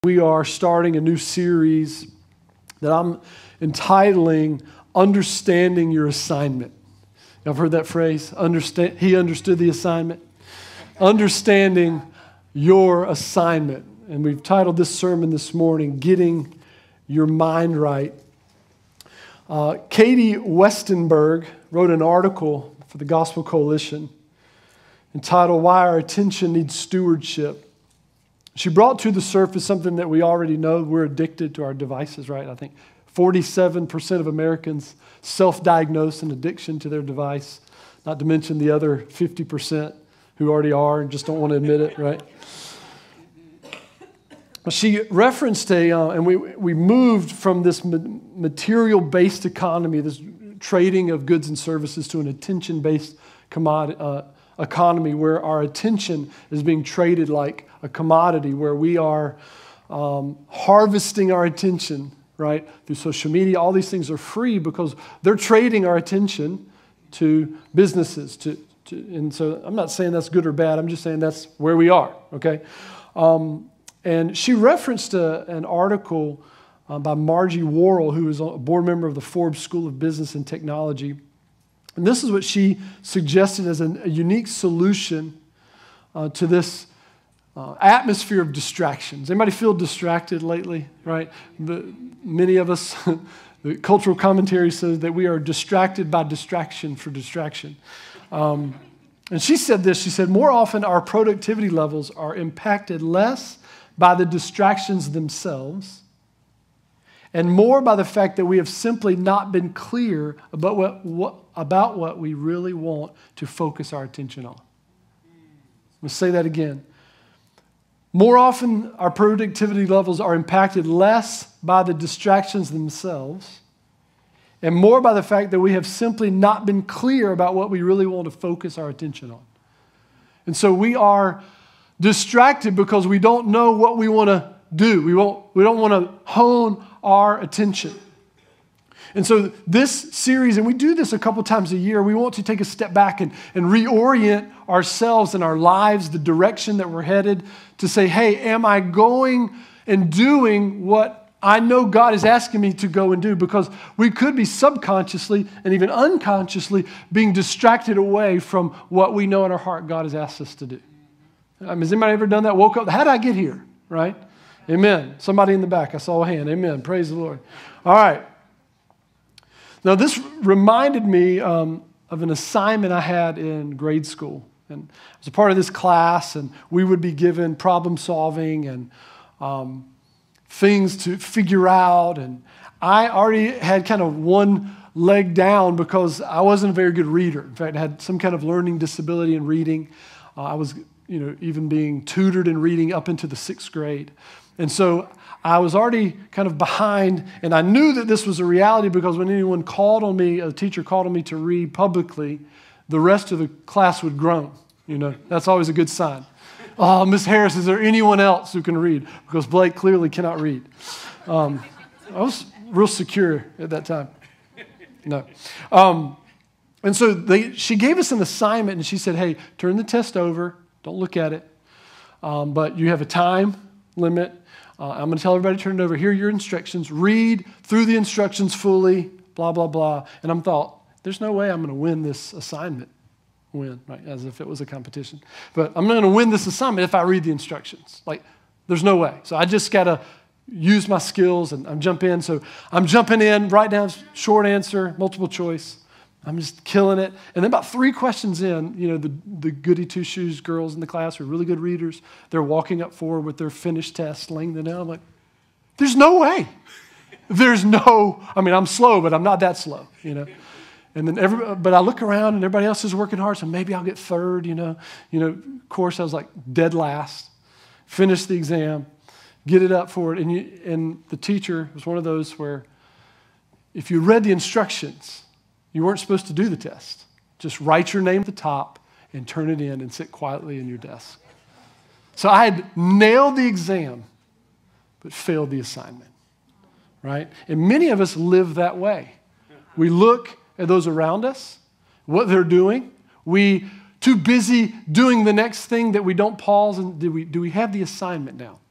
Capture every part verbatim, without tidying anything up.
We are starting a new series that I'm entitling Understanding Your Assignment. Y'all have heard that phrase? Understand, he understood the assignment. Understanding Your Assignment. And we've titled this sermon this morning, Getting Your Mind Right. Uh, Katie Westenberg wrote an article for the Gospel Coalition entitled, Why Our Attention Needs Stewardship. She brought to the surface something that we already know. We're addicted to our devices, right? I think forty-seven percent of Americans self-diagnose an addiction to their device, not to mention the other fifty percent who already are and just don't want to admit it, right? She referenced a, uh, and we we moved from this material-based economy, this trading of goods and services, to an attention-based commodity, uh, economy where our attention is being traded like a commodity, where we are um, harvesting our attention, right, through social media. All these things are free because they're trading our attention to businesses. To, to and so I'm not saying that's good or bad. I'm just saying that's where we are, okay? Um, and she referenced a, an article uh, by Margie Worrell, who is a board member of the Forbes School of Business and Technology. And this is what she suggested as an, a unique solution uh, to this uh, atmosphere of distractions. Anybody feel distracted lately, right? The, many of us, the cultural commentary says that we are distracted by distraction for distraction. Um, and she said this, she said, more often our productivity levels are impacted less by the distractions themselves and more by the fact that we have simply not been clear about what, what, about what we really want to focus our attention on. Let's say that again. More often, our productivity levels are impacted less by the distractions themselves and more by the fact that we have simply not been clear about what we really want to focus our attention on. And so we are distracted because we don't know what we want to do. We won't, we don't want to hone our attention. And so this series, and we do this a couple times a year, we want to take a step back and, and reorient ourselves and our lives, the direction that we're headed, to say, hey, am I going and doing what I know God is asking me to go and do? Because we could be subconsciously and even unconsciously being distracted away from what we know in our heart God has asked us to do. I mean, has anybody ever done that? Woke up, how did I get here, right? Amen. Somebody in the back, I saw a hand. Amen. Praise the Lord. All right. Now, this reminded me um, of an assignment I had in grade school. And I was a part of this class, and we would be given problem solving and um, things to figure out. And I already had kind of one leg down because I wasn't a very good reader. In fact, I had some kind of learning disability in reading. Uh, I was, you know, even being tutored in reading up into the sixth grade. And so I was already kind of behind, and I knew that this was a reality because when anyone called on me, a teacher called on me to read publicly, the rest of the class would groan. You know, that's always a good sign. Oh, Miss Harris, is there anyone else who can read? Because Blake clearly cannot read. Um, I was real secure at that time. No. Um, and so they, she gave us an assignment, and she said, hey, turn the test over. Don't look at it. Um, but you have a time limit. Uh, I'm going to tell everybody to turn it over. Here are your instructions. Read through the instructions fully, blah, blah, blah. And I'm thought, there's no way I'm going to win this assignment. Win, right? As if it was a competition. But I'm not going to win this assignment if I read the instructions. Like, there's no way. So I just got to use my skills and I'm jump in. So I'm jumping in, write down short answer, multiple choice. I'm just killing it. And then about three questions in, you know, the, the goody two-shoes girls in the class who are really good readers. They're walking up forward with their finished test, laying them down. I'm like, there's no way. There's no, I mean, I'm slow, but I'm not that slow, you know. And then every, but I look around and everybody else is working hard, so maybe I'll get third, you know. You know, of course, I was like dead last. Finish the exam, get it up for it. And, you, and the teacher was one of those where if you read the instructions, you weren't supposed to do the test. Just write your name at the top and turn it in and sit quietly in your desk. So I had nailed the exam, but failed the assignment, right? And many of us live that way. We look at those around us, what they're doing. We too busy doing the next thing that we don't pause and do we, do we have the assignment down?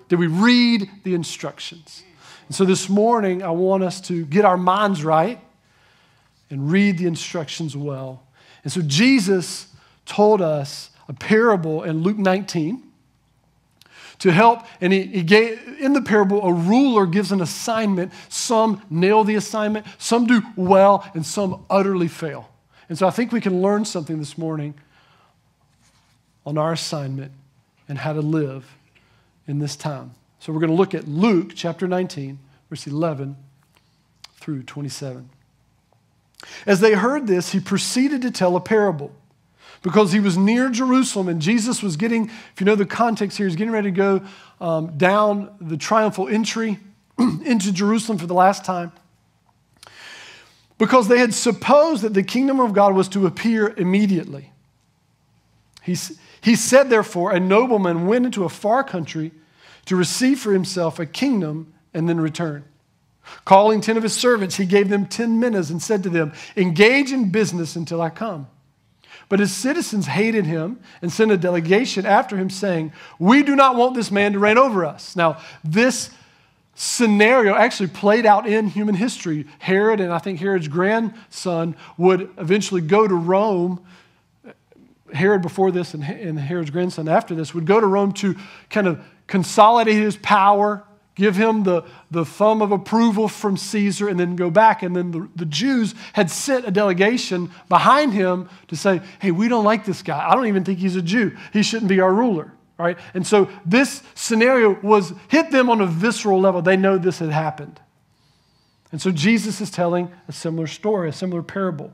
Did we read the instructions? And so this morning, I want us to get our minds right and read the instructions well. And so Jesus told us a parable in Luke nineteen to help, and he, he gave, in the parable, a ruler gives an assignment. Some nail the assignment, some do well, and some utterly fail. And so I think we can learn something this morning on our assignment and how to live in this time. So we're going to look at Luke chapter nineteen, verse eleven through twenty-seven. As they heard this, he proceeded to tell a parable, because he was near Jerusalem, and Jesus was getting, if you know the context here, he's getting ready to go um, down the triumphal entry into Jerusalem for the last time, because they had supposed that the kingdom of God was to appear immediately. He, he said, therefore, a nobleman went into a far country to receive for himself a kingdom and then return. Calling ten of his servants, he gave them ten minas and said to them, engage in business until I come. But his citizens hated him and sent a delegation after him saying, we do not want this man to reign over us. Now, this scenario actually played out in human history. Herod, and I think Herod's grandson, would eventually go to Rome. Herod before this and Herod's grandson after this would go to Rome to kind of consolidate his power, give him the, the thumb of approval from Caesar, and then go back. And then the, the Jews had sent a delegation behind him to say, hey, we don't like this guy. I don't even think he's a Jew. He shouldn't be our ruler. Right? And so this scenario was hit them on a visceral level. They know this had happened. And so Jesus is telling a similar story, a similar parable.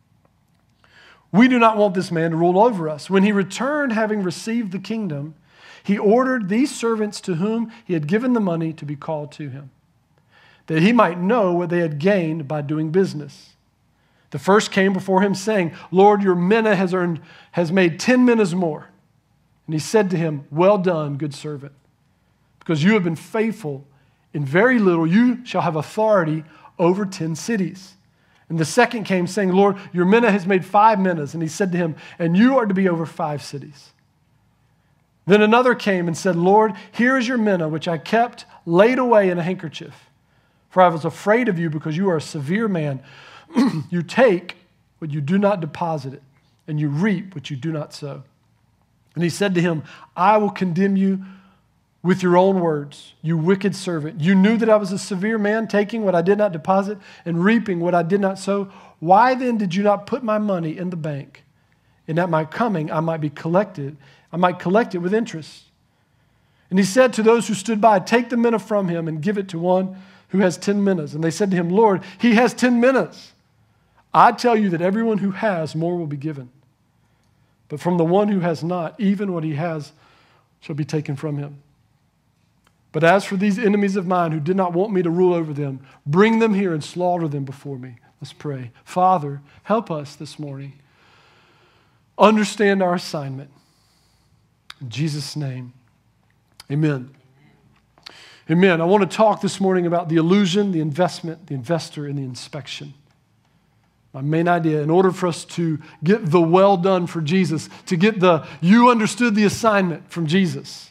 We do not want this man to rule over us. When he returned, having received the kingdom, he ordered these servants to whom he had given the money to be called to him, that he might know what they had gained by doing business. The first came before him, saying, Lord, your mina has earned, has made ten minas more. And he said to him, well done, good servant. Because you have been faithful in very little, you shall have authority over ten cities. And the second came, saying, Lord, your mina has made five minas. And he said to him, and you are to be over five cities. Then another came and said, Lord, here is your mina, which I kept laid away in a handkerchief. For I was afraid of you, because you are a severe man. You take what you do not deposit it, and you reap what you do not sow. And he said to him, I will condemn you with your own words, you wicked servant. You knew that I was a severe man, taking what I did not deposit and reaping what I did not sow. Why then did you not put my money in the bank? And at my coming I might be collected, I might collect it with interest. And he said to those who stood by, take the mina from him and give it to one who has ten minas. And they said to him, Lord, he has ten minas. I tell you that everyone who has, more will be given. But from the one who has not, even what he has shall be taken from him. But as for these enemies of mine who did not want me to rule over them, bring them here and slaughter them before me. Let's pray. Father, help us this morning. Understand our assignment. In Jesus' name, amen. Amen. I want to talk this morning about the illusion, the investment, the investor, and the inspection. My main idea, in order for us to get the well done for Jesus, to get the you understood the assignment from Jesus,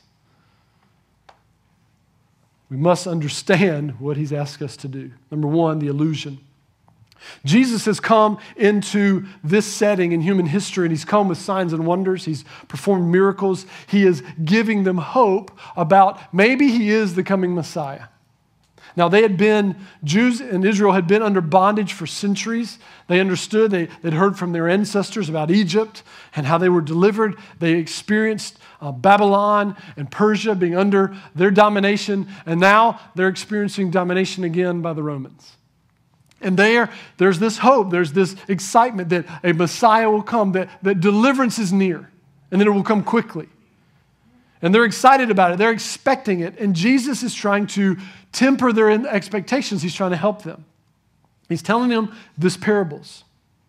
we must understand what he's asked us to do. Number one, the illusion. Jesus has come into this setting in human history, and he's come with signs and wonders. He's performed miracles. He is giving them hope about maybe he is the coming Messiah. Now, they had been, Jews in Israel had been under bondage for centuries. They understood, they, they'd heard from their ancestors about Egypt and how they were delivered. They experienced uh, Babylon and Persia being under their domination, and now they're experiencing domination again by the Romans. And there, there's this hope, there's this excitement that a Messiah will come, that, that deliverance is near, and that it will come quickly. And they're excited about it. They're expecting it. And Jesus is trying to temper their expectations. He's trying to help them. He's telling them this parables.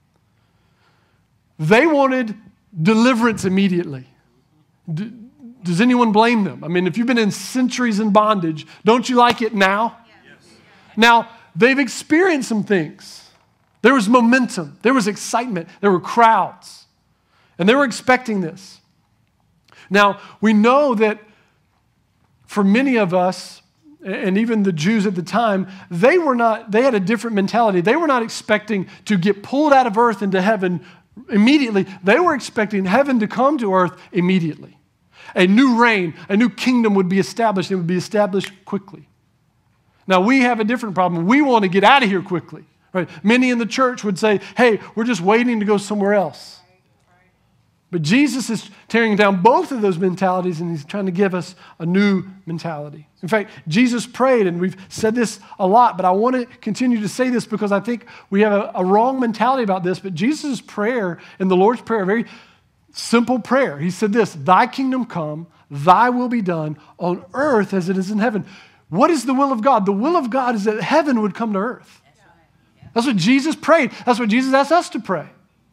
They wanted deliverance immediately. D- does anyone blame them? I mean, if you've been in centuries in bondage, don't you like it now? Yes. Now, they've experienced some things. There was momentum. There was excitement. There were crowds. And they were expecting this. Now, we know that for many of us, and even the Jews at the time, they were not, they had a different mentality. They were not expecting to get pulled out of earth into heaven immediately. They were expecting heaven to come to earth immediately. A new reign, a new kingdom would be established. It would be established quickly. Now, we have a different problem. We want to get out of here quickly. Right? Many in the church would say, hey, we're just waiting to go somewhere else. But Jesus is tearing down both of those mentalities, and he's trying to give us a new mentality. In fact, Jesus prayed, and we've said this a lot, but I want to continue to say this because I think we have a, a wrong mentality about this. But Jesus' prayer in the Lord's Prayer, a very simple prayer. He said this, thy kingdom come, thy will be done on earth as it is in heaven. What is the will of God? The will of God is that heaven would come to earth. That's what Jesus prayed. That's what Jesus asked us to pray.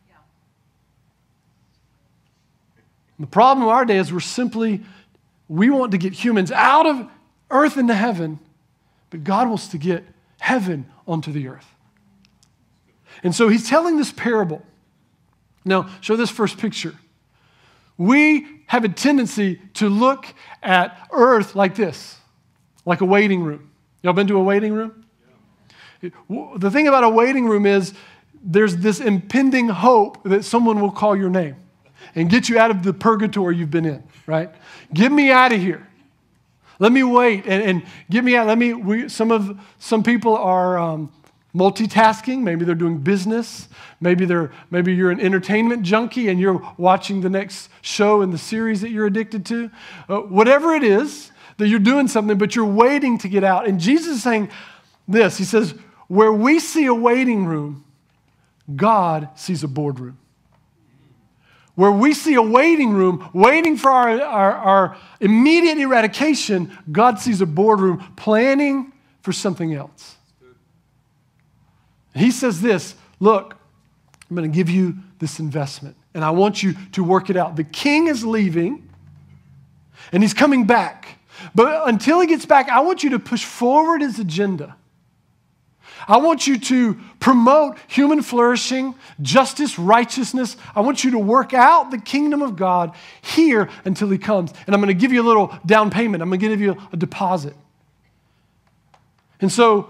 The problem of our day is we're simply, we want to get humans out of earth into heaven, but God wants to get heaven onto the earth. And so he's telling this parable. Now, show this first picture. We have a tendency to look at earth like this, like a waiting room. Y'all been to a waiting room? Yeah. The thing about a waiting room is there's this impending hope that someone will call your name and get you out of the purgatory you've been in, right? Get me out of here. Let me wait and, and get me out. Let me. We, some of some people are um, multitasking. Maybe they're doing business. Maybe they're maybe you're an entertainment junkie and you're watching the next show in the series that you're addicted to. Uh, whatever it is that you're doing something, but you're waiting to get out. And Jesus is saying this. He says, "Where we see a waiting room, God sees a boardroom." Where we see a waiting room, waiting for our, our, our immediate eradication, God sees a boardroom planning for something else. He says this, look, I'm going to give you this investment, and I want you to work it out. The king is leaving, and he's coming back. But until he gets back, I want you to push forward his agenda. I want you to promote human flourishing, justice, righteousness. I want you to work out the kingdom of God here until he comes. And I'm going to give you a little down payment. I'm going to give you a deposit. And so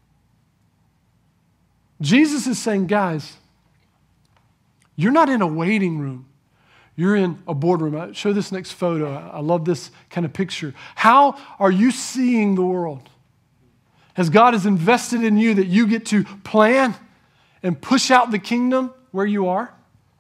Jesus is saying, guys, you're not in a waiting room. You're in a boardroom. I'll show this next photo. I love this kind of picture. How are you seeing the world? As God has invested in you that you get to plan and push out the kingdom where you are?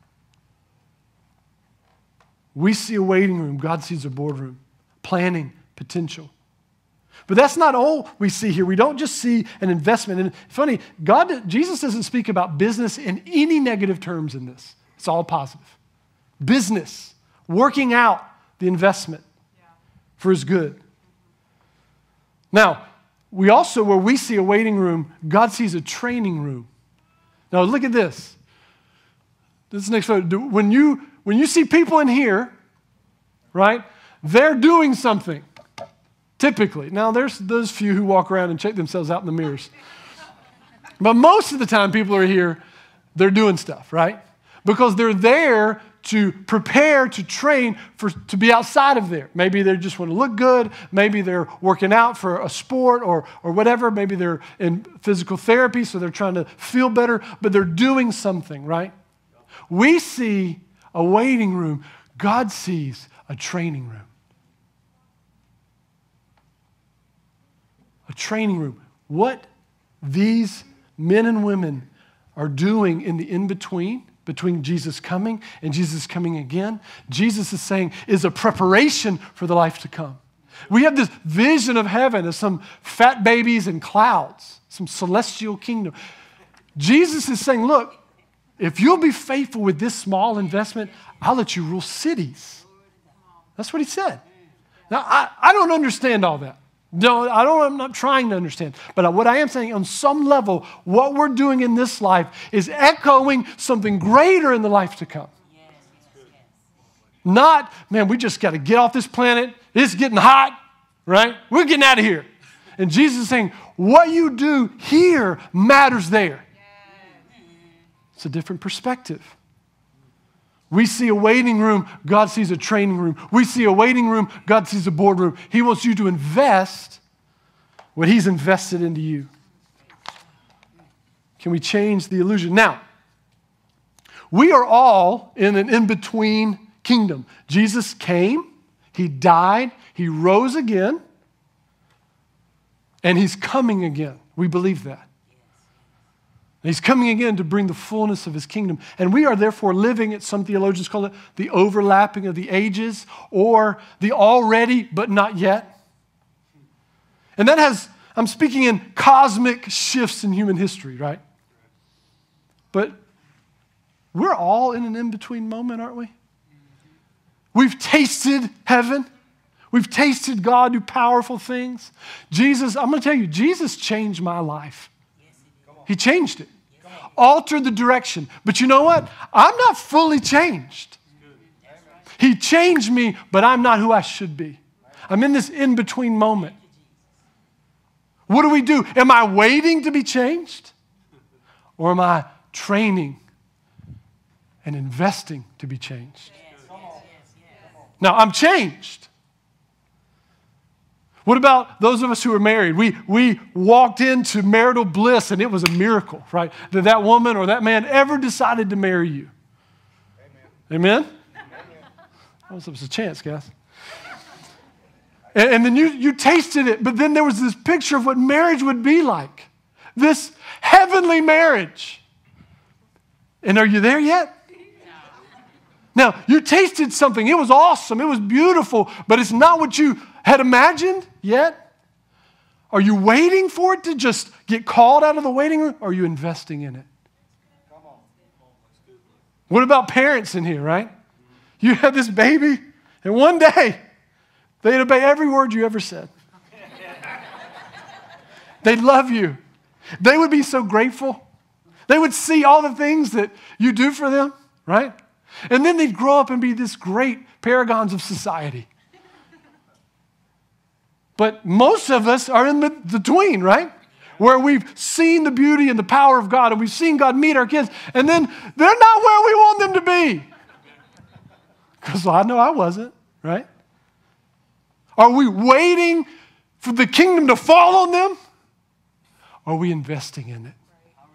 We see a waiting room. God sees a boardroom. Planning, potential. But that's not all we see here. We don't just see an investment. And funny, God, Jesus doesn't speak about business in any negative terms in this. It's all positive. Business, working out the investment for his good. Now, we also, where we see a waiting room, God sees a training room. Now, look at this. This next photo. When you, when you see people in here, right, they're doing something, typically. Now, there's those few who walk around and check themselves out in the mirrors. But most of the time, people are here, they're doing stuff, right? Because they're there to prepare, to train for to be outside of there. Maybe they just want to look good. Maybe they're working out for a sport or, or whatever. Maybe they're in physical therapy, so they're trying to feel better, but they're doing something, right? We see a waiting room. God sees a training room. A training room. What these men and women are doing in the in-between, between Jesus coming and Jesus coming again, Jesus is saying is a preparation for the life to come. We have this vision of heaven as some fat babies in clouds, some celestial kingdom. Jesus is saying, look, if you'll be faithful with this small investment, I'll let you rule cities. That's what he said. Now, I, I don't understand all that. No, I don't, I'm not trying to understand. But what I am saying, on some level, what we're doing in this life is echoing something greater in the life to come. Yes, yes, yes. Not, man, we just got to get off this planet. It's getting hot, right? We're getting out of here. And Jesus is saying, what you do here matters there. It's a different perspective. We see a waiting room, God sees a training room. We see a waiting room, God sees a boardroom. He wants you to invest what He's invested into you. Can we change the illusion? Now, we are all in an in-between kingdom. Jesus came, He died, He rose again, and He's coming again. We believe that. He's coming again to bring the fullness of His kingdom. And we are therefore living at, some theologians call it the overlapping of the ages, or the already but not yet. And that has, I'm speaking in cosmic shifts in human history, right? But we're all in an in-between moment, aren't we? We've tasted heaven. We've tasted God do powerful things. Jesus, I'm going to tell you, Jesus changed my life. He changed it. Altered the direction. But you know what? I'm not fully changed. He changed me, but I'm not who I should be. I'm in this in-between moment. What do we do? Am I waiting to be changed? Or am I training and investing to be changed? Now, I'm changed. What about those of us who are married? We, we walked into marital bliss and it was a miracle, right? That that woman or that man ever decided to marry you. Amen? Amen? Well, there was a chance, guys. And, and then you, you tasted it, but then there was this picture of what marriage would be like. This heavenly marriage. And are you there yet? Now, you tasted something. It was awesome. It was beautiful, but it's not what you had imagined yet. Are you waiting for it to just get called out of the waiting room? Or are you investing in it? What about parents in here, right? You have this baby, and one day, they'd obey every word you ever said. They'd love you. They would be so grateful. They would see all the things that you do for them, right? And then they'd grow up and be this great paragons of society. But most of us are in the between, right? Where we've seen the beauty and the power of God, and we've seen God meet our kids, and then they're not where we want them to be. Because I know I wasn't, right? Are we waiting for the kingdom to fall on them? Or are we investing in it?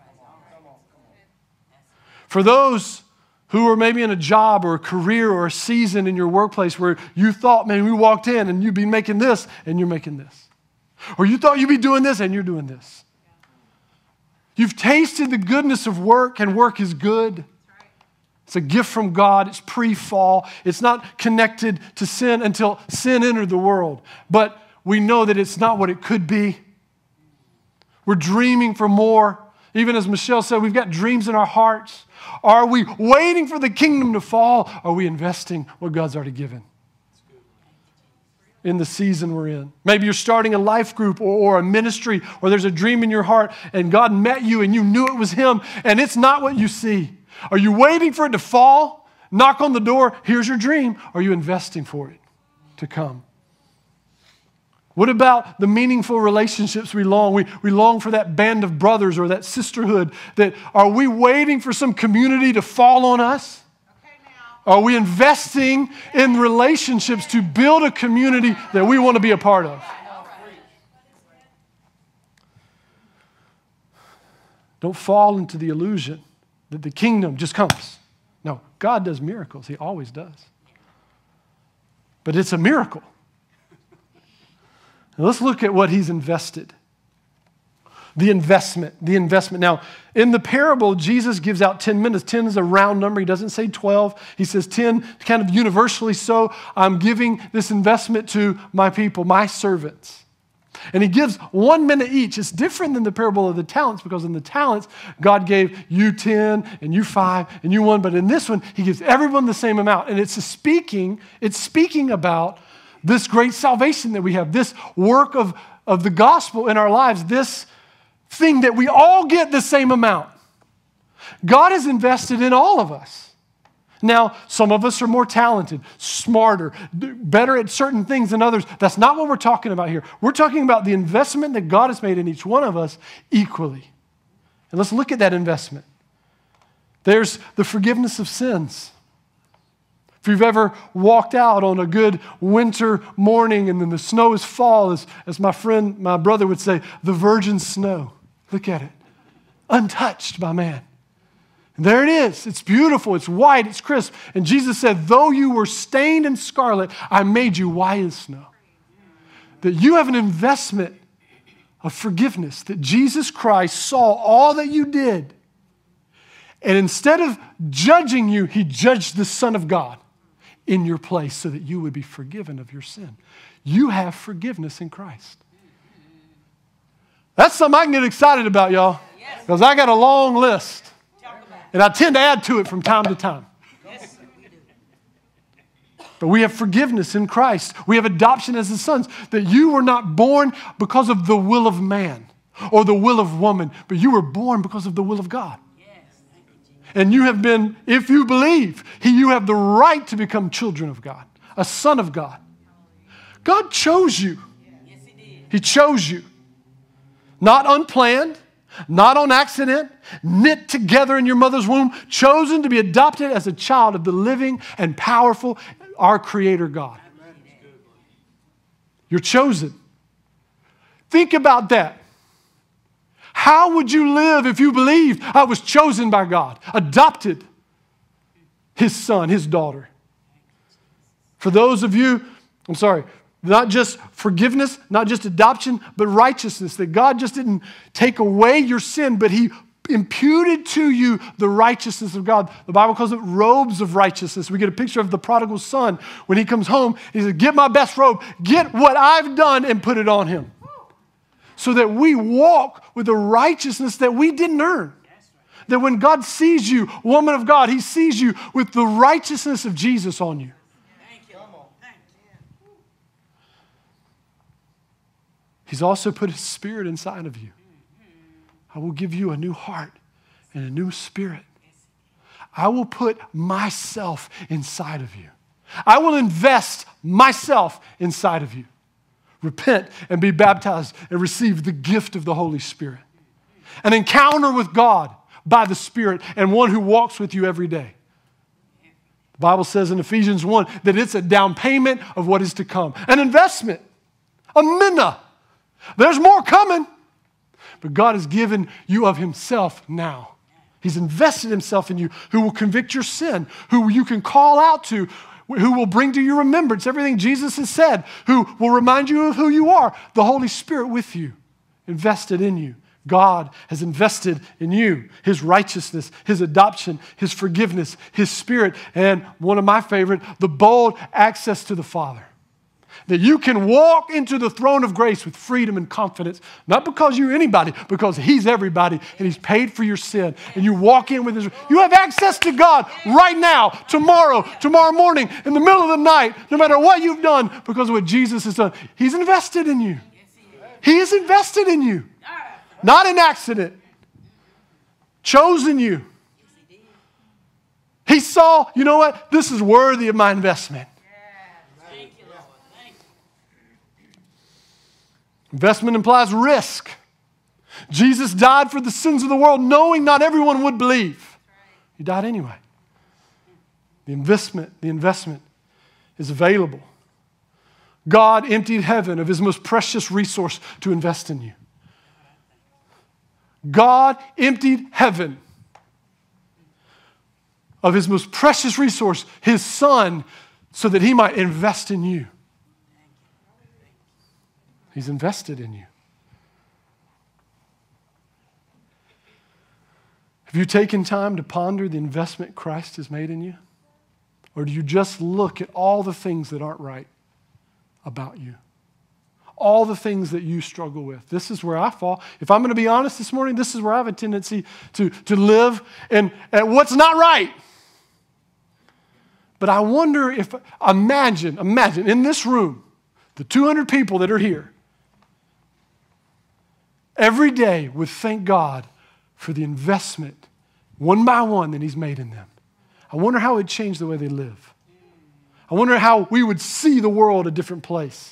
For those who are maybe in a job or a career or a season in your workplace where you thought, man, we walked in and you'd be making this and you're making this. Or you thought you'd be doing this and you're doing this. You've tasted the goodness of work, and work is good. It's a gift from God. It's pre-fall. It's not connected to sin until sin entered the world. But we know that it's not what it could be. We're dreaming for more. Even as Michelle said, we've got dreams in our hearts. Are we waiting for the kingdom to fall? Are we investing what God's already given in the season we're in? Maybe you're starting a life group or, or a ministry, or there's a dream in your heart and God met you and you knew it was Him and it's not what you see. Are you waiting for it to fall? Knock on the door, here's your dream. Are you investing for it to come? What about the meaningful relationships we long? We, we long for that band of brothers or that sisterhood. That are we waiting for some community to fall on us? Okay, now. Are we investing in relationships to build a community that we want to be a part of? Don't fall into the illusion that the kingdom just comes. No, God does miracles. He always does. But it's a miracle. Now let's look at what He's invested. The investment, the investment. Now, in the parable, Jesus gives out ten minutes. ten is a round number. He doesn't say twelve. He says ten, kind of universally so. I'm giving this investment to my people, my servants. And He gives one minute each. It's different than the parable of the talents, because in the talents, God gave you ten and you five and you one. But in this one, He gives everyone the same amount. And it's a speaking, it's speaking about this great salvation that we have, this work of, of the gospel in our lives, this thing that we all get the same amount. God has invested in all of us. Now, some of us are more talented, smarter, better at certain things than others. That's not what we're talking about here. We're talking about the investment that God has made in each one of us equally. And let's look at that investment. There's the forgiveness of sins. If you've ever walked out on a good winter morning and then the snow is fall, as, as my friend, my brother would say, the virgin snow. Look at it. Untouched by man. And there it is. It's beautiful. It's white. It's crisp. And Jesus said, though you were stained in scarlet, I made you white as snow. That you have an investment of forgiveness, that Jesus Christ saw all that you did. And instead of judging you, he judged the Son of God in your place so that you would be forgiven of your sin. You have forgiveness in Christ. That's something I can get excited about, y'all, because I got a long list. And I tend to add to it from time to time. But we have forgiveness in Christ. We have adoption as his sons. That you were not born because of the will of man or the will of woman, but you were born because of the will of God. And you have been, if you believe, he, you have the right to become children of God, a son of God. God chose you. He chose you. Not unplanned, not on accident, knit together in your mother's womb, chosen to be adopted as a child of the living and powerful, our Creator God. You're chosen. Think about that. How would you live if you believed I was chosen by God, adopted his son, his daughter? For those of you, I'm sorry, not just forgiveness, not just adoption, but righteousness, that God just didn't take away your sin, but he imputed to you the righteousness of God. The Bible calls it robes of righteousness. We get a picture of the prodigal son when he comes home. He says, get my best robe, get what I've done and put it on him. So that we walk with the righteousness that we didn't earn. That when God sees you, woman of God, he sees you with the righteousness of Jesus on you. He's also put his spirit inside of you. I will give you a new heart and a new spirit. I will put myself inside of you. I will invest myself inside of you. Repent and be baptized and receive the gift of the Holy Spirit. An encounter with God by the Spirit and one who walks with you every day. The Bible says in Ephesians one that it's a down payment of what is to come. An investment. A minna. There's more coming. But God has given you of himself now. He's invested himself in you, who will convict your sin, who you can call out to, who will bring to your remembrance everything Jesus has said, who will remind you of who you are. The Holy Spirit with you, invested in you. God has invested in you, his righteousness, his adoption, his forgiveness, his spirit, and one of my favorite, the bold access to the Father. That you can walk into the throne of grace with freedom and confidence, not because you're anybody, because he's everybody, and he's paid for your sin. And you walk in with his, you have access to God right now, tomorrow, tomorrow morning, in the middle of the night, no matter what you've done, because of what Jesus has done. He's invested in you. He is invested in you. Not an accident. Chosen you. He saw, you know what? This is worthy of my investment. Investment implies risk. Jesus died for the sins of the world, knowing not everyone would believe. He died anyway. The investment, the investment is available. God emptied heaven of his most precious resource to invest in you. God emptied heaven of his most precious resource, his son, so that he might invest in you. He's invested in you. Have you taken time to ponder the investment Christ has made in you? Or do you just look at all the things that aren't right about you? All the things that you struggle with. This is where I fall. If I'm going to be honest this morning, this is where I have a tendency to, to live and at what's not right. But I wonder if, imagine, imagine in this room, the two hundred people that are here, every day would thank God for the investment, one by one, that he's made in them. I wonder how it would change the way they live. I wonder how we would see the world a different place.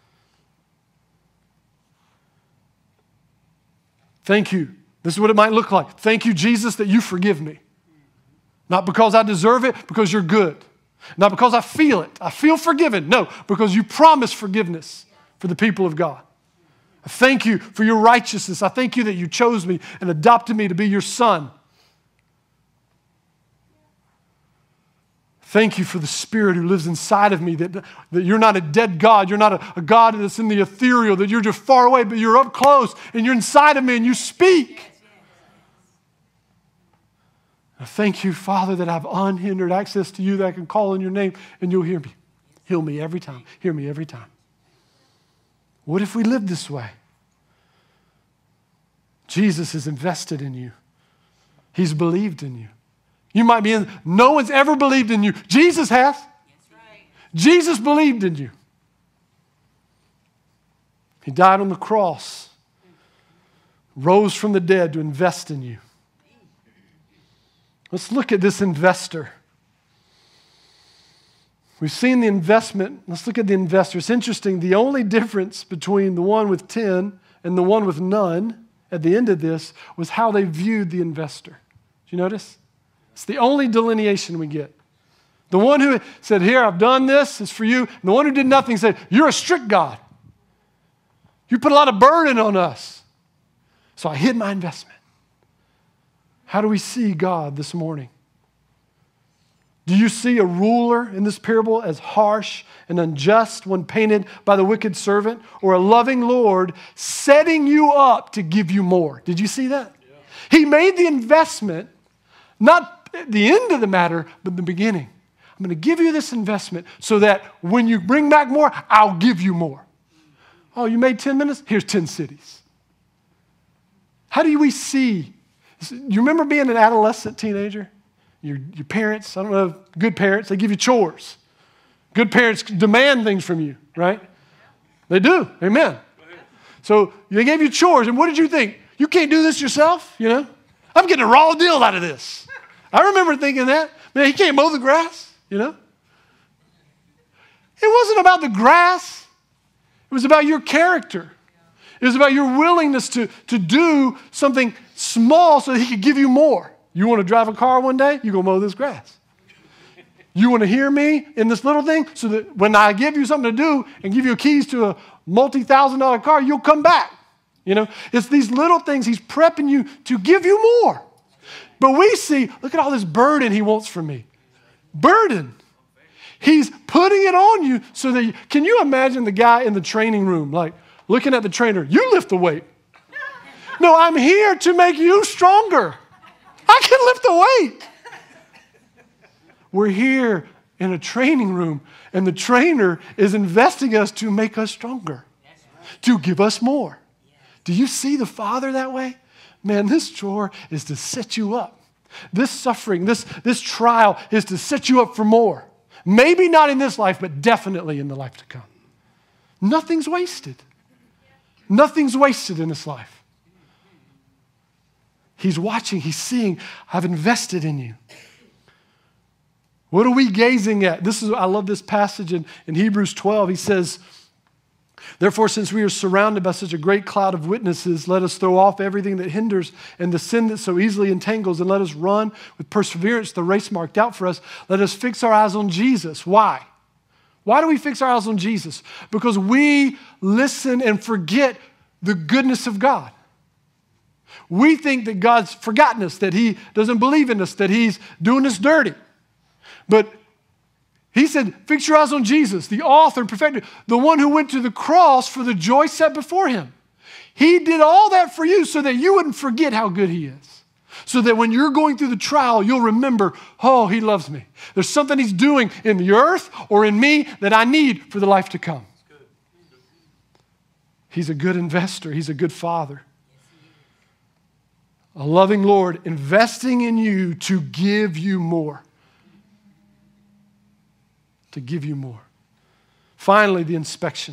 Thank you. This is what it might look like. Thank you, Jesus, that you forgive me. Not because I deserve it, because you're good. Not because I feel it. I feel forgiven. No, because you promised forgiveness for the people of God. I thank you for your righteousness. I thank you that you chose me and adopted me to be your son. Thank you for the Spirit who lives inside of me, that, that you're not a dead God. You're not a, a God that's in the ethereal, that you're just far away, but you're up close and you're inside of me and you speak. I thank you, Father, that I have unhindered access to you, that I can call on your name and you'll hear me. Heal me every time. Hear me every time. What if we lived this way? Jesus has invested in you. He's believed in you. You might be in, no one's ever believed in you. Jesus has. That's right. Jesus believed in you. He died on the cross, rose from the dead to invest in you. Let's look at this investor. We've seen the investment. Let's look at the investor. It's interesting. The only difference between the one with ten and the one with none at the end of this was how they viewed the investor. Did you notice? It's the only delineation we get. The one who said, here, I've done this, it's for you. And the one who did nothing said, you're a strict God. You put a lot of burden on us. So I hid my investment. How do we see God this morning? Do you see a ruler in this parable as harsh and unjust when painted by the wicked servant, or a loving Lord setting you up to give you more? Did you see that? Yeah. He made the investment, not at the end of the matter, but the beginning. I'm going to give you this investment so that when you bring back more, I'll give you more. Oh, you made ten minutes? Here's ten cities. How do we see? You remember being an adolescent teenager? Your, your parents, I don't know, good parents, they give you chores. Good parents demand things from you, right? They do. Amen. So they gave you chores, and what did you think? You can't do this yourself, you know? I'm getting a raw deal out of this. I remember thinking that. Man, he can't mow the grass, you know? It wasn't about the grass. It was about your character. It was about your willingness to, to do something small so that he could give you more. You want to drive a car one day? You go mow this grass. You want to hear me in this little thing so that when I give you something to do and give you keys to a multi-thousand dollar car, you'll come back. You know, it's these little things. He's prepping you to give you more. But we see, look at all this burden he wants from me. Burden. He's putting it on you so that, you, can you imagine the guy in the training room, like looking at the trainer, you lift the weight. No, I'm here to make you stronger. I can lift the weight. We're here in a training room, and the trainer is investing us to make us stronger, to give us more. Do you see the Father that way? Man, this chore is to set you up. This suffering, this, this trial is to set you up for more. Maybe not in this life, but definitely in the life to come. Nothing's wasted. Nothing's wasted in this life. He's watching, he's seeing, I've invested in you. What are we gazing at? This is, I love this passage in, in Hebrews twelve. He says, therefore, since we are surrounded by such a great cloud of witnesses, let us throw off everything that hinders and the sin that so easily entangles, and let us run with perseverance the race marked out for us. Let us fix our eyes on Jesus. Why? Why do we fix our eyes on Jesus? Because we listen and forget the goodness of God. We think that God's forgotten us, that he doesn't believe in us, that he's doing us dirty. But he said, fix your eyes on Jesus, the author and perfecter, the one who went to the cross for the joy set before him. He did all that for you so that you wouldn't forget how good he is. So that when you're going through the trial, you'll remember, oh, he loves me. There's something he's doing in the earth or in me that I need for the life to come. He's a good investor. He's a good father. A loving Lord investing in you to give you more. To give you more. Finally, the inspection.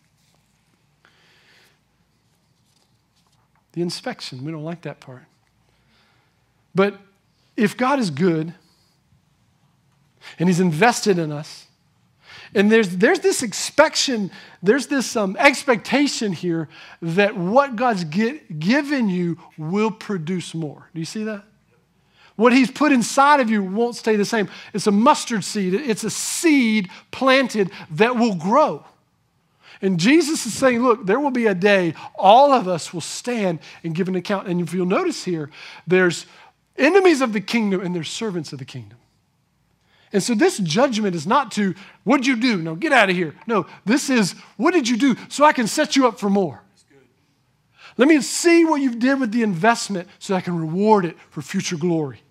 The inspection. We don't like that part. But if God is good and he's invested in us, and there's, there's this expectation, there's this um, expectation here that what God's get, given you will produce more. Do you see that? What he's put inside of you won't stay the same. It's a mustard seed. It's a seed planted that will grow. And Jesus is saying, look, there will be a day all of us will stand and give an account. And if you'll notice here, there's enemies of the kingdom and there's servants of the kingdom. And so this judgment is not to, what'd you do? No, get out of here. No, this is, what did you do so I can set you up for more? Let me see what you did with the investment so I can reward it for future glory.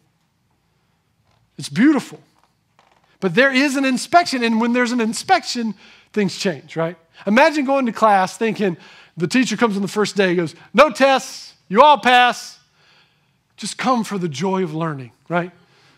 It's beautiful. But there is an inspection, and when there's an inspection, things change, right? Imagine going to class thinking the teacher comes on the first day, goes, no tests, you all pass. Just come for the joy of learning, right?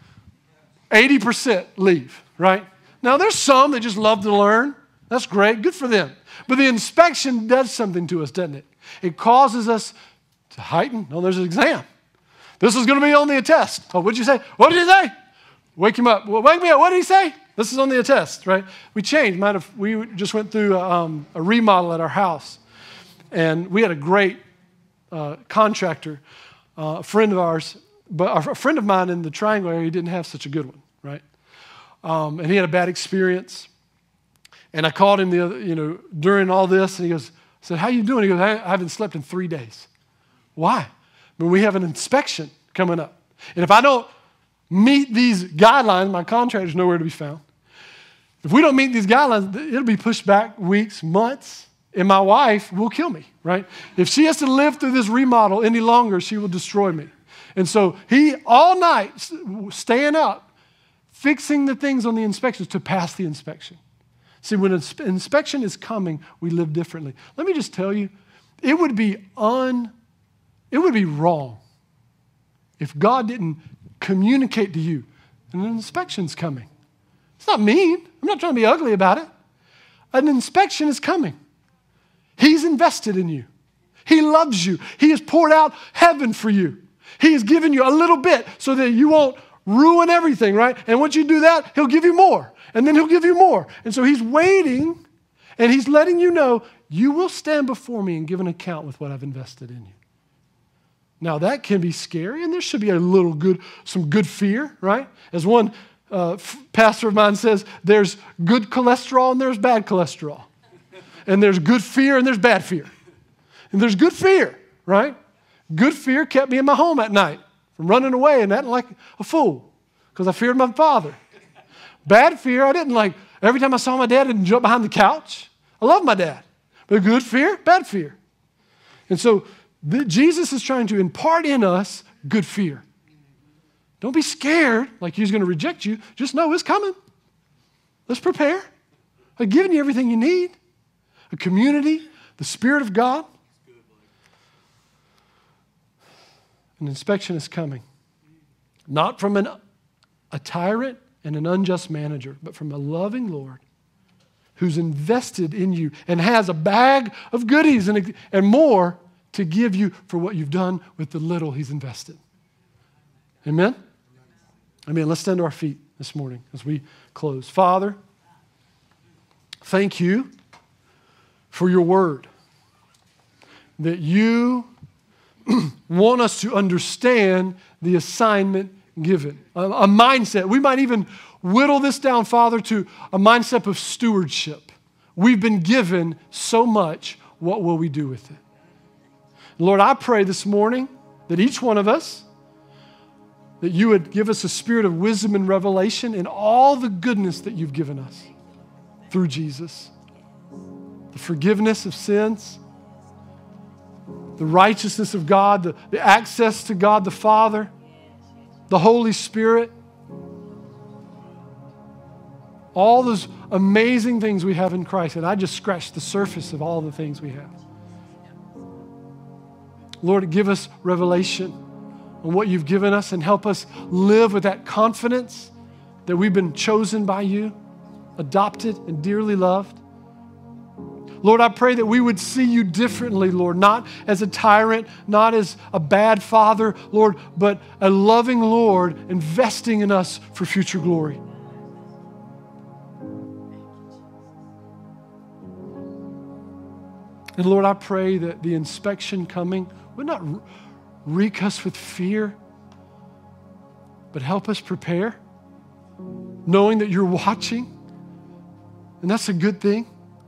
eighty percent leave, right? Now, there's some that just love to learn. That's great, good for them. But the inspection does something to us, doesn't it? It causes us to heighten. No, there's an exam. This is going to be on the attest. Oh, what'd you say? What did he say? Wake him up. Well, wake me up. What did he say? This is on the attest, right? We changed. Might have, we just went through a, um, a remodel at our house. And we had a great uh, contractor, uh, a friend of ours, but a friend of mine in the Triangle area didn't have such a good one, right? Um, and he had a bad experience. And I called him the other, you know, during all this, and he goes, I said, how you doing? He goes, I, I haven't slept in three days. Why? I mean, we have an inspection coming up. And if I don't meet these guidelines, my contractor's nowhere to be found. If we don't meet these guidelines, it'll be pushed back weeks, months, and my wife will kill me, right? If she has to live through this remodel any longer, she will destroy me. And so he, all night, staying up, fixing the things on the inspections to pass the inspection. See, when an inspection is coming, we live differently. Let me just tell you, it would be un, it would be wrong if God didn't communicate to you, an inspection's coming. It's not mean. I'm not trying to be ugly about it. An inspection is coming. He's invested in you. He loves you. He has poured out heaven for you. He has given you a little bit so that you won't ruin everything, right? And once you do that, he'll give you more. And then he'll give you more. And so he's waiting, and he's letting you know, you will stand before me and give an account with what I've invested in you. Now, that can be scary, and there should be a little good, some good fear, right? As one uh, f- pastor of mine says, there's good cholesterol and there's bad cholesterol. And there's good fear and there's bad fear. And there's good fear, right? Good fear kept me in my home at night from running away and acting like a fool because I feared my father. Bad fear, I didn't like, every time I saw my dad, I didn't jump behind the couch. I love my dad. But good fear, bad fear. And so the, Jesus is trying to impart in us good fear. Don't be scared like he's going to reject you. Just know it's coming. Let's prepare. I've given you everything you need. A community, the Spirit of God. An inspection is coming. Not from an, a tyrant and an unjust manager, but from a loving Lord who's invested in you and has a bag of goodies and, and more to give you for what you've done with the little he's invested. Amen? Amen. Let's stand to our feet this morning as we close. Father, thank you for your word, that you want us to understand the assignment given, a, a mindset. We might even whittle this down, Father, to a mindset of stewardship. We've been given so much. What will we do with it? Lord, I pray this morning that each one of us, that you would give us a spirit of wisdom and revelation in all the goodness that you've given us through Jesus. The forgiveness of sins, the righteousness of God, the, the access to God the Father, the Holy Spirit, all those amazing things we have in Christ. And I just scratched the surface of all the things we have. Lord, give us revelation on what you've given us and help us live with that confidence that we've been chosen by you, adopted and dearly loved. Lord, I pray that we would see you differently, Lord, not as a tyrant, not as a bad father, Lord, but a loving Lord investing in us for future glory. And Lord, I pray that the inspection coming would not wreak us with fear, But help us prepare, knowing that you're watching, and that's a good thing,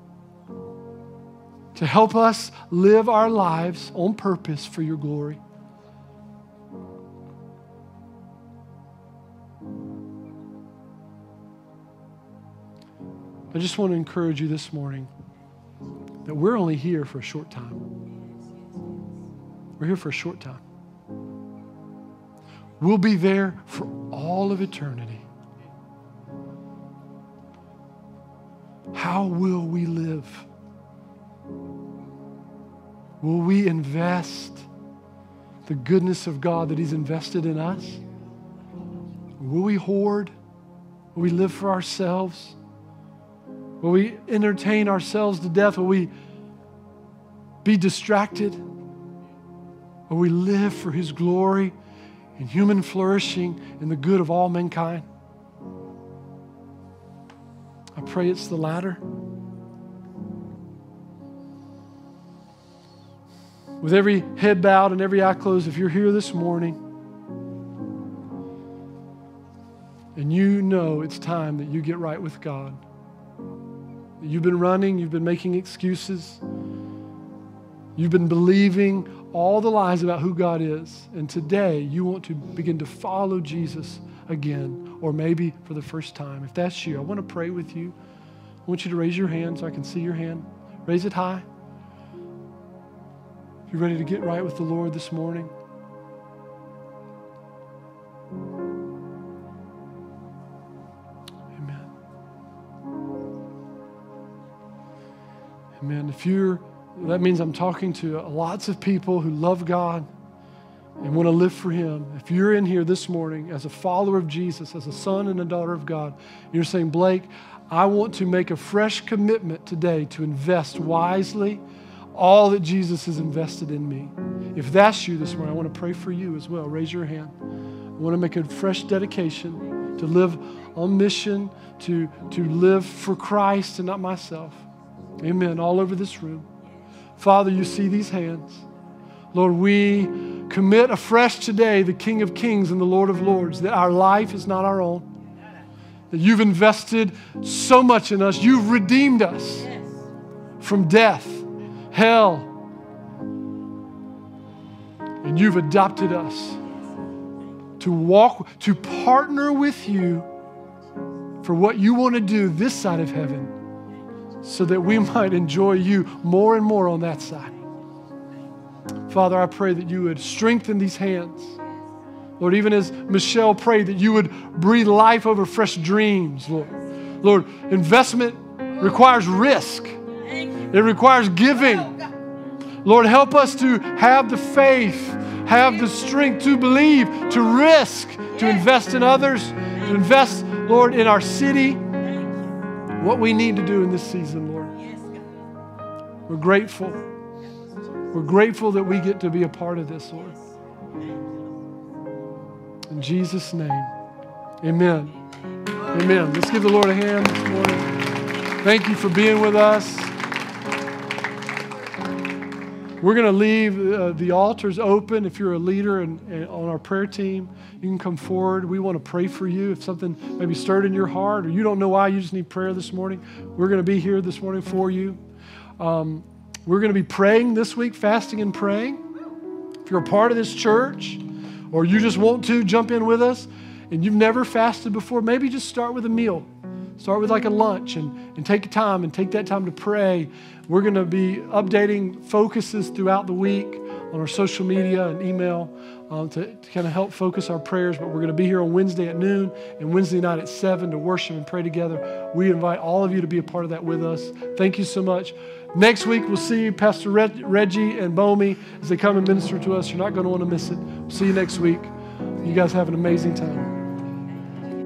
to help us live our lives on purpose for your glory. I just want to encourage you this morning that we're only here for a short time. We're here for a short time. We'll be there for all of eternity. How will we live? Will we invest the goodness of God that He's invested in us? Will we hoard? Will we live for ourselves? Will we entertain ourselves to death? Will we be distracted? Will we live for His glory and human flourishing and the good of all mankind? I pray it's the latter. With every head bowed and every eye closed, if you're here this morning and you know it's time that you get right with God, you've been running, you've been making excuses, you've been believing all the lies about who God is, and today you want to begin to follow Jesus again, or maybe for the first time. If that's you, I want to pray with you. I want you to raise your hand so I can see your hand. Raise it high. If you're ready to get right with the Lord this morning. Amen. Amen. If you're, that means I'm talking to lots of people who love God and want to live for Him. If you're in here this morning as a follower of Jesus, as a son and a daughter of God, and you're saying, Blake, I want to make a fresh commitment today to invest wisely all that Jesus has invested in me. If that's you this morning, I want to pray for you as well. Raise your hand. I want to make a fresh dedication to live on mission, to, to live for Christ and not myself. Amen. All over this room. Father, you see these hands. Lord, we commit afresh today the King of Kings and the Lord of Lords, that our life is not our own, that you've invested so much in us. You've redeemed us from death, hell, and you've adopted us to walk, to partner with you for what you want to do this side of heaven, so that we might enjoy you more and more on that side. Father, I pray that you would strengthen these hands. Lord, even as Michelle prayed, that you would breathe life over fresh dreams, Lord. Lord, investment requires risk. It requires giving. Lord, help us to have the faith, have the strength to believe, to risk, to invest in others, to invest, Lord, in our city, what we need to do in this season, Lord. We're grateful. We're grateful that we get to be a part of this, Lord. In Jesus' name, amen. Amen. Let's give the Lord a hand this morning. Thank you for being with us. We're going to leave uh, the altars open. If you're a leader and, and on our prayer team, you can come forward. We want to pray for you. If something maybe stirred in your heart or you don't know why you just need prayer this morning, we're going to be here this morning for you. Um, we're going to be praying this week, fasting and praying. If you're a part of this church or you just want to jump in with us and you've never fasted before, maybe just start with a meal. Start with like a lunch and, and take time and take that time to pray. We're going to be updating focuses throughout the week on our social media and email um, to, to kind of help focus our prayers. But we're going to be here on Wednesday at noon and Wednesday night at seven to worship and pray together. We invite all of you to be a part of that with us. Thank you so much. Next week, we'll see Pastor Reg- Reggie and Bomi as they come and minister to us. You're not going to want to miss it. See you next week. You guys have an amazing time.